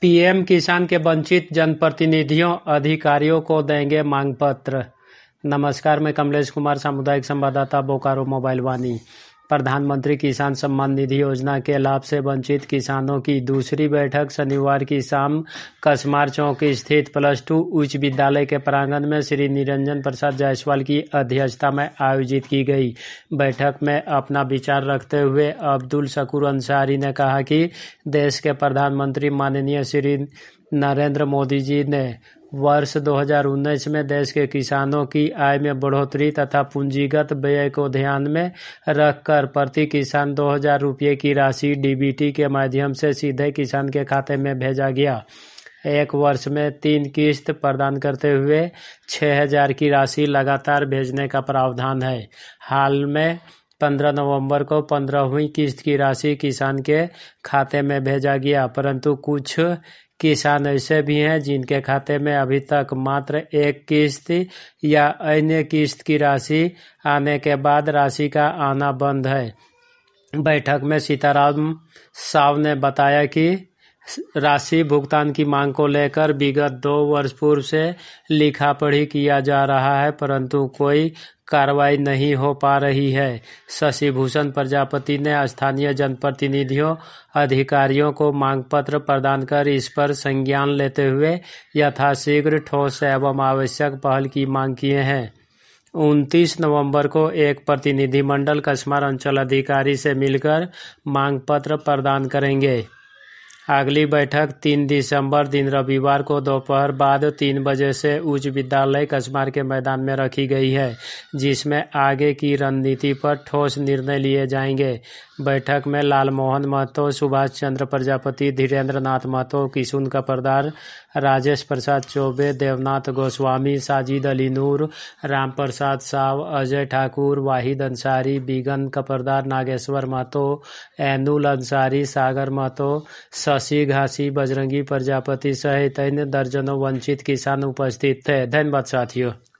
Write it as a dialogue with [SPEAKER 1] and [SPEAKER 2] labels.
[SPEAKER 1] PM किसान के वंचित जनप्रतिनिधियों अधिकारियों को देंगे मांग पत्र। नमस्कार, मैं कमलेश कुमार, सामुदायिक संवाददाता, बोकारो मोबाइल वाणी। प्रधानमंत्री किसान सम्मान निधि योजना के लाभ से वंचित किसानों की दूसरी बैठक शनिवार की शाम कसमार चौक स्थित +2 उच्च विद्यालय के प्रांगण में श्री निरंजन प्रसाद जायसवाल की अध्यक्षता में आयोजित की गई। बैठक में अपना विचार रखते हुए अब्दुल शकूर अंसारी ने कहा कि देश के प्रधानमंत्री माननीय श्री नरेंद्र मोदी जी ने वर्ष 2019 में देश के किसानों की आय में बढ़ोतरी तथा पूंजीगत व्यय को ध्यान में रखकर प्रति किसान 2000 रुपये की राशि डीबीटी के माध्यम से सीधे किसान के खाते में भेजा गया। एक वर्ष में 3 किस्त प्रदान करते हुए 6000 की राशि लगातार भेजने का प्रावधान है। हाल में 15 नवंबर को 15वीं किस्त की राशि किसान के खाते में भेजा गया, परंतु कुछ किसान ऐसे भी हैं जिनके खाते में अभी तक मात्र एक किस्त या अन्य किस्त की राशि आने के बाद राशि का आना बंद है। बैठक में सीताराम साव ने बताया कि राशि भुगतान की मांग को लेकर विगत 2 वर्ष पूर्व से लिखा पढ़ी किया जा रहा है, परंतु कोई कार्रवाई नहीं हो पा रही है। शशि भूषण प्रजापति ने स्थानीय जनप्रतिनिधियों अधिकारियों को मांग पत्र प्रदान कर इस पर संज्ञान लेते हुए यथाशीघ्र ठोस एवं आवश्यक पहल की मांग किए हैं। 29 नवंबर को एक प्रतिनिधिमंडल कसमार अंचल अधिकारी से मिलकर मांग पत्र प्रदान करेंगे। अगली बैठक 3 दिसंबर दिन रविवार को दोपहर बाद 3 बजे से उच्च विद्यालय कसमार के मैदान में रखी गई है, जिसमें आगे की रणनीति पर ठोस निर्णय लिए जाएंगे। बैठक में लाल मोहन महतो, सुभाष चंद्र प्रजापति, धीरेन्द्र नाथ महतो, किशुन कपरदार, राजेश प्रसाद चौबे, देवनाथ गोस्वामी, साजिद अली नूर, राम प्रसाद साव, अजय ठाकुर, वाहिद अंसारी, बिगन कपरदार, नागेश्वर महतो, एनुल अंसारी, सागर महतो, शशि घासी, बजरंगी प्रजापति सहित अन्य दर्जनों वंचित किसान उपस्थित थे। धन्यवाद साथियों।